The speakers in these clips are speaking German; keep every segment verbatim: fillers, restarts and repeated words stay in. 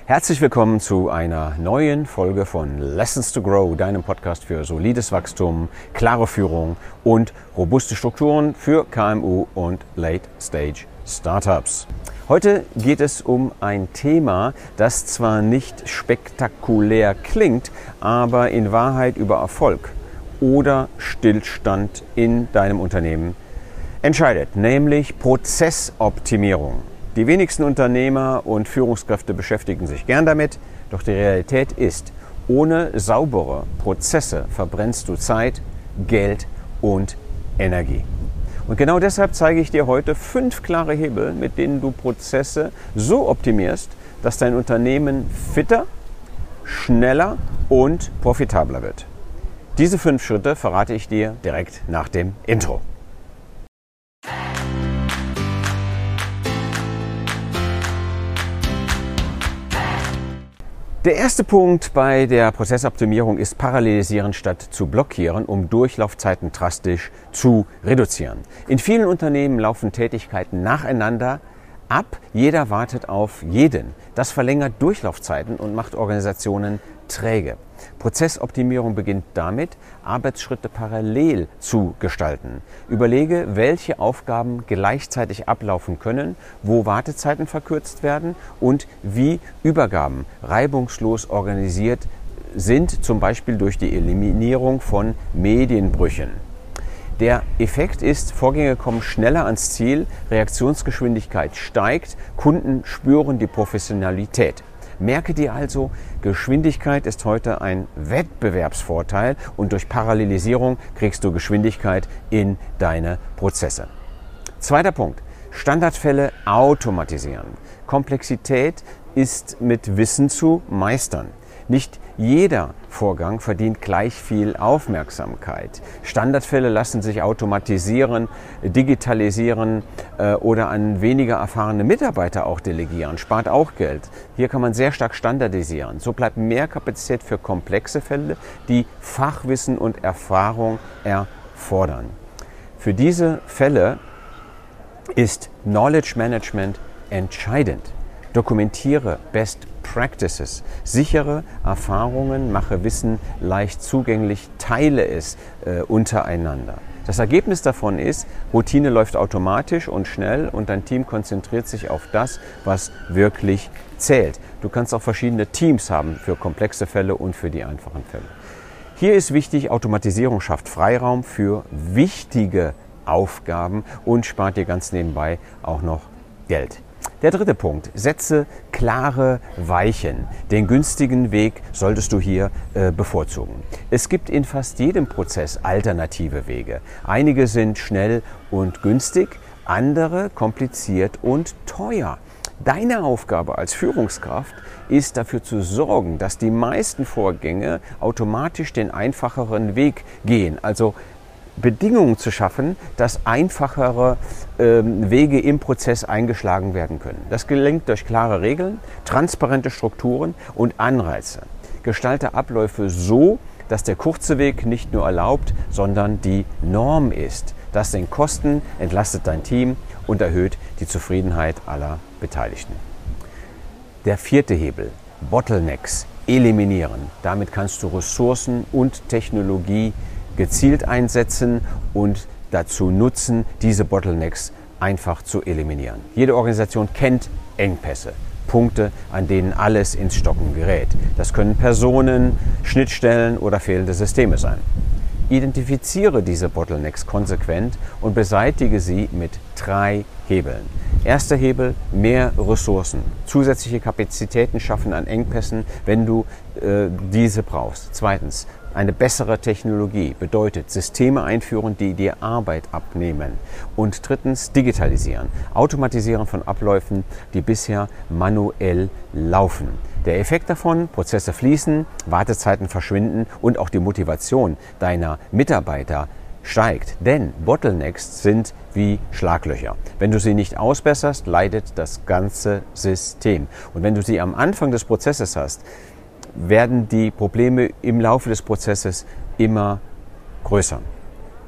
Herzlich willkommen zu einer neuen Folge von Lessons to Grow, deinem Podcast für solides Wachstum, klare Führung und robuste Strukturen für K M U und Late-Stage Startups. Heute geht es um ein Thema, das zwar nicht spektakulär klingt, aber in Wahrheit über Erfolg oder Stillstand in deinem Unternehmen entscheidet, nämlich Prozessoptimierung. Die wenigsten Unternehmer und Führungskräfte beschäftigen sich gern damit, doch die Realität ist, ohne saubere Prozesse verbrennst du Zeit, Geld und Energie. Und genau deshalb zeige ich dir heute fünf klare Hebel, mit denen du Prozesse so optimierst, dass dein Unternehmen fitter, schneller und profitabler wird. Diese fünf Schritte verrate ich dir direkt nach dem Intro. Der erste Punkt bei der Prozessoptimierung ist Parallelisieren statt zu blockieren, um Durchlaufzeiten drastisch zu reduzieren. In vielen Unternehmen laufen Tätigkeiten nacheinander ab, jeder wartet auf jeden. Das verlängert Durchlaufzeiten und macht Organisationen träge. Prozessoptimierung beginnt damit, Arbeitsschritte parallel zu gestalten. Überlege, welche Aufgaben gleichzeitig ablaufen können, wo Wartezeiten verkürzt werden und wie Übergaben reibungslos organisiert sind, zum Beispiel durch die Eliminierung von Medienbrüchen. Der Effekt ist, Vorgänge kommen schneller ans Ziel, Reaktionsgeschwindigkeit steigt, Kunden spüren die Professionalität. Merke dir also, Geschwindigkeit ist heute ein Wettbewerbsvorteil und durch Parallelisierung kriegst du Geschwindigkeit in deine Prozesse. Zweiter Punkt, Standardfälle automatisieren. Komplexität ist mit Wissen zu meistern. Nicht jeder Vorgang verdient gleich viel Aufmerksamkeit. Standardfälle lassen sich automatisieren, digitalisieren äh, oder an weniger erfahrene Mitarbeiter auch delegieren, spart auch Geld. Hier kann man sehr stark standardisieren. So bleibt mehr Kapazität für komplexe Fälle, die Fachwissen und Erfahrung erfordern. Für diese Fälle ist Knowledge Management entscheidend. Dokumentiere Best Practices, sichere Erfahrungen, mache Wissen leicht zugänglich, teile es äh, untereinander. Das Ergebnis davon ist, Routine läuft automatisch und schnell und dein Team konzentriert sich auf das, was wirklich zählt. Du kannst auch verschiedene Teams haben für komplexe Fälle und für die einfachen Fälle. Hier ist wichtig, Automatisierung schafft Freiraum für wichtige Aufgaben und spart dir ganz nebenbei auch noch Geld. Der dritte Punkt, setze klare Weichen. Den günstigen Weg solltest du hier äh, bevorzugen. Es gibt in fast jedem Prozess alternative Wege. Einige sind schnell und günstig, andere kompliziert und teuer. Deine Aufgabe als Führungskraft ist dafür zu sorgen, dass die meisten Vorgänge automatisch den einfacheren Weg gehen. Also Bedingungen zu schaffen, dass einfachere ähm, Wege im Prozess eingeschlagen werden können. Das gelingt durch klare Regeln, transparente Strukturen und Anreize. Gestalte Abläufe so, dass der kurze Weg nicht nur erlaubt, sondern die Norm ist. Das senkt Kosten, entlastet dein Team und erhöht die Zufriedenheit aller Beteiligten. Der vierte Hebel, Bottlenecks eliminieren. Damit kannst du Ressourcen und Technologie gezielt einsetzen und dazu nutzen, diese Bottlenecks einfach zu eliminieren. Jede Organisation kennt Engpässe, Punkte, an denen alles ins Stocken gerät. Das können Personen, Schnittstellen oder fehlende Systeme sein. Identifiziere diese Bottlenecks konsequent und beseitige sie mit drei Hebeln. Erster Hebel, mehr Ressourcen. Zusätzliche Kapazitäten schaffen an Engpässen, wenn du äh, diese brauchst. Zweitens, eine bessere Technologie bedeutet Systeme einführen, die dir Arbeit abnehmen. Und drittens, digitalisieren. Automatisieren von Abläufen, die bisher manuell laufen. Der Effekt davon, Prozesse fließen, Wartezeiten verschwinden und auch die Motivation deiner Mitarbeiter steigt. Denn Bottlenecks sind wie Schlaglöcher. Wenn du sie nicht ausbesserst, leidet das ganze System. Und wenn du sie am Anfang des Prozesses hast, werden die Probleme im Laufe des Prozesses immer größer.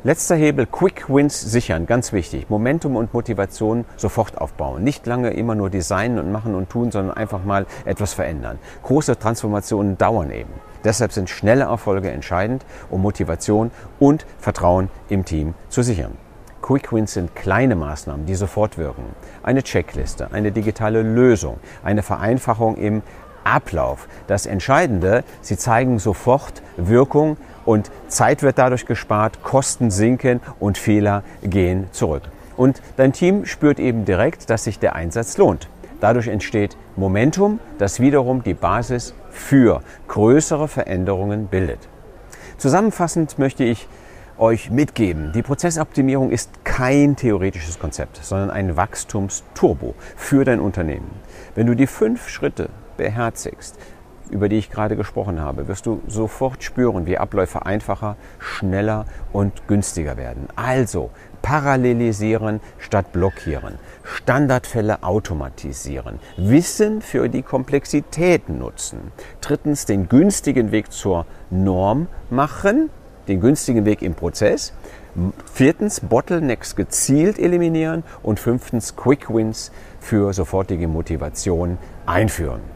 Letzter Hebel, Quick Wins sichern, ganz wichtig. Momentum und Motivation sofort aufbauen. Nicht lange immer nur designen und machen und tun, sondern einfach mal etwas verändern. Große Transformationen dauern eben. Deshalb sind schnelle Erfolge entscheidend, um Motivation und Vertrauen im Team zu sichern. Quick Wins sind kleine Maßnahmen, die sofort wirken. Eine Checkliste, eine digitale Lösung, eine Vereinfachung im Ablauf. Das Entscheidende, sie zeigen sofort Wirkung und Zeit wird dadurch gespart, Kosten sinken und Fehler gehen zurück. Und dein Team spürt eben direkt, dass sich der Einsatz lohnt. Dadurch entsteht Momentum, das wiederum die Basis für größere Veränderungen bildet. Zusammenfassend möchte ich euch mitgeben, die Prozessoptimierung ist kein theoretisches Konzept, sondern ein Wachstumsturbo für dein Unternehmen. Wenn du die fünf Schritte beherzigst, über die ich gerade gesprochen habe, wirst du sofort spüren, wie Abläufe einfacher, schneller und günstiger werden. Also parallelisieren statt blockieren, Standardfälle automatisieren, Wissen für die Komplexitäten nutzen. Drittens, den günstigen Weg zur Norm machen, den günstigen Weg im Prozess. Viertens, Bottlenecks gezielt eliminieren und fünftens, Quick Wins für sofortige Motivation einführen.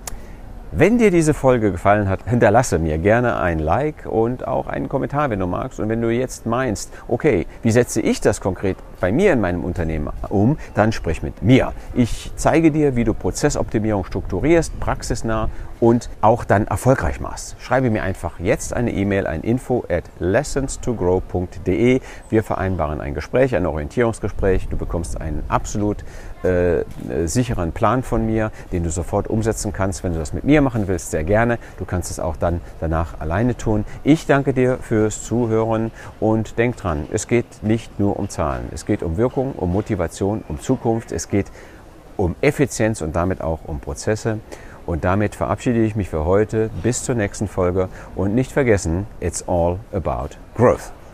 Wenn dir diese Folge gefallen hat, hinterlasse mir gerne ein Like und auch einen Kommentar, wenn du magst. Und wenn du jetzt meinst, okay, wie setze ich das konkret bei mir in meinem Unternehmen um, dann sprich mit mir. Ich zeige dir, wie du Prozessoptimierung strukturierst, praxisnah und auch dann erfolgreich machst. Schreibe mir einfach jetzt eine E-Mail, ein info at lessons to grow punkt de. Wir vereinbaren ein Gespräch, ein Orientierungsgespräch. Du bekommst einen absolut äh, sicheren Plan von mir, den du sofort umsetzen kannst. Wenn du das mit mir machen willst, sehr gerne. Du kannst es auch dann danach alleine tun. Ich danke dir fürs Zuhören und denk dran, es geht nicht nur um Zahlen. Es geht um Wirkung, um Motivation, um Zukunft. Es geht um Effizienz und damit auch um Prozesse. Und damit verabschiede ich mich für heute. Bis zur nächsten Folge. Und nicht vergessen, it's all about growth.